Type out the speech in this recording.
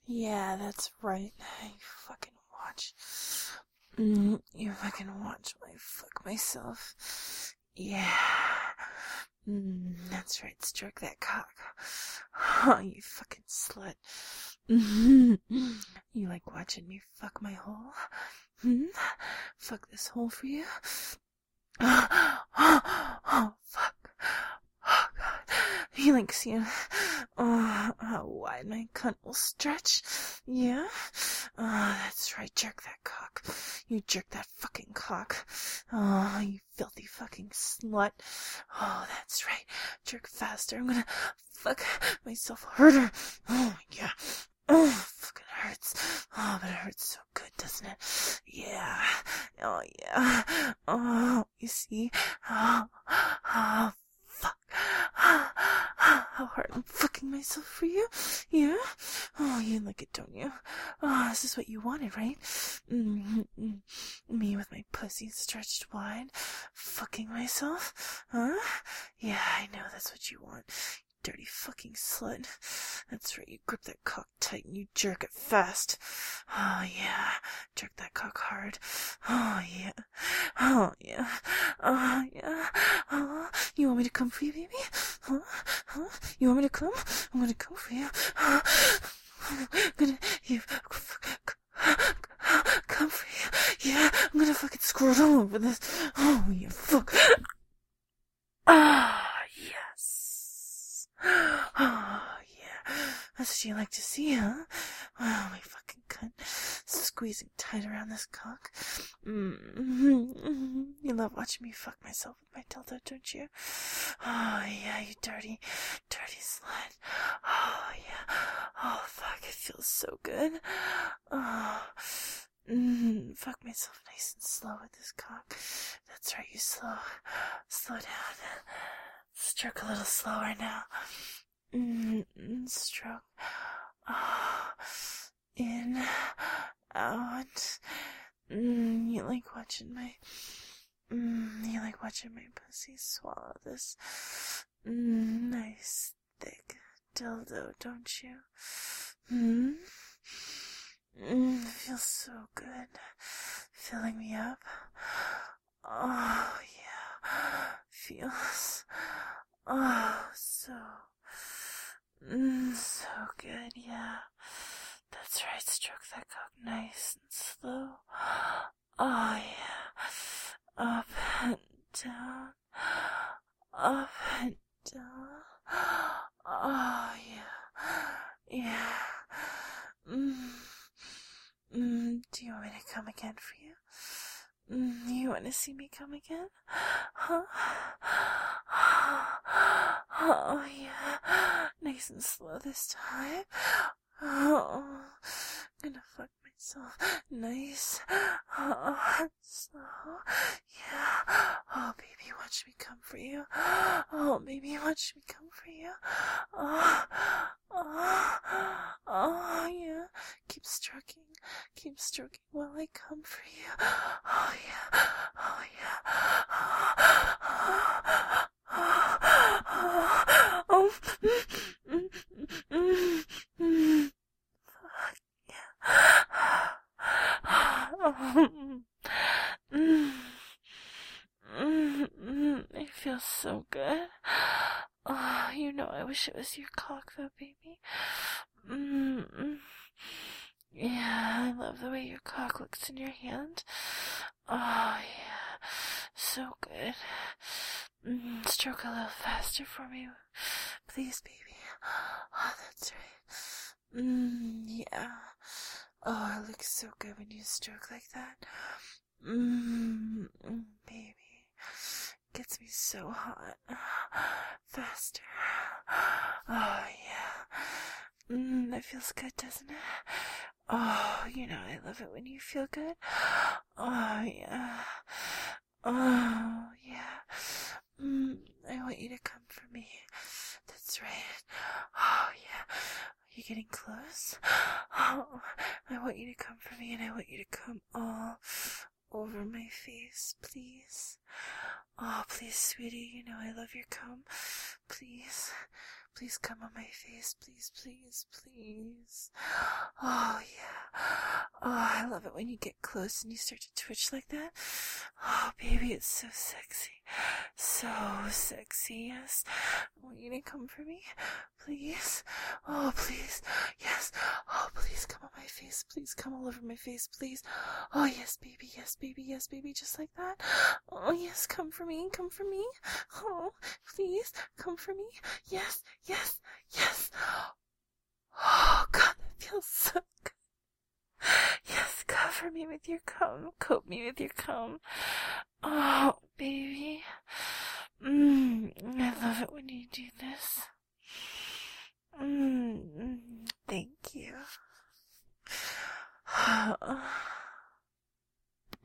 Yeah, that's right. You fucking watch. You fucking watch my fuck myself. Yeah. That's right. Stroke that cock. Oh, you fucking slut. You like watching me fuck my hole? Fuck this hole for you? Oh, fuck. Oh, God. You like seeing how wide my cunt will stretch? Yeah? That's right. Jerk that cock. You jerk that fucking cock. Oh, you filthy fucking slut. Oh, that's right. Jerk faster. I'm gonna fuck myself harder. Oh, yeah. Oh, fucking hurts. Oh, but it hurts so good, doesn't it? Yeah. Oh, yeah. Oh, you see? Oh, fuck. How hard I'm fucking myself for you? Yeah? Oh, you like it, don't you? Oh, this is what you wanted, right? Me with my pussy stretched wide, fucking myself? Huh? Yeah, I know that's what you want. Dirty fucking slut. That's right, you grip that cock tight and you jerk it fast. Oh, yeah. Jerk that cock hard. Oh, yeah. Oh, yeah. Oh, yeah. Oh, you want me to come for you, baby? Huh? Huh? You want me to come? I'm gonna come for you. I'm gonna, you, come for you. Yeah, I'm gonna fucking squirt all over this. Oh, you fuck. Ah, yes. Oh, yeah. That's what you like to see, huh? Oh, my fucking cunt. Squeezing tight around this cock. You love watching me fuck myself with my dildo, don't you? Oh, yeah, you dirty, dirty slut. Oh, yeah. Oh, fuck, it feels so good. Oh, fuck myself nice and slow with this cock. That's right, you slow down. Stroke a little slower now. Stroke. Oh, in, out. You like watching my pussy swallow this nice thick dildo, don't you? It feels so good. Filling me up. Oh, yeah. Feels, so good, yeah. That's right, stroke that cock nice and slow. Oh, yeah. Up and down. Up and down. Oh, yeah. Yeah. Do you want me to come again for you? You want to see me come again? Huh? Oh, yeah. Nice and slow this time. Oh, I'm gonna fuck myself. Nice. Oh, slow. Yeah. Oh, baby, watch me come for you. Oh, baby, watch me come for you. Oh, yeah. Keep stroking while I come for you. Oh, yeah. Oh, yeah. Oh, fuck yeah. It feels so good. Oh, I wish it was your cock though, baby. Yeah, I love the way your cock looks in your hand. Oh, yeah. So good. Stroke a little faster for me, please, baby. Oh, that's right. Yeah. Oh, it looks so good when you stroke like that. Baby. Gets me so hot. Faster. Oh, yeah. That feels good, doesn't it? Oh, I love it when you feel good. Oh, yeah. Oh, yeah. I want you to come for me. That's right. Oh, yeah. Are you getting close? Oh, I want you to come for me, and I want you to come all over my face, please. Oh, please, sweetie, you know I love your cum. Please, please come on my face, please, please, please. Oh, yeah. Oh, I love it when you get close and you start to twitch like that. Oh, baby, it's so sexy. So sexy, yes. I want you to come for me, please. Oh, please, yes. Oh, please come on my face, please come all over my face, please. Oh, yes, baby, yes, baby, yes, baby, just like that. Oh, yes, come for me, come for me. Oh, please, come for me. Yes, yes, yes. Oh, God, that feels so good. Yes, cover me with your cum. Coat me with your cum. Oh, baby.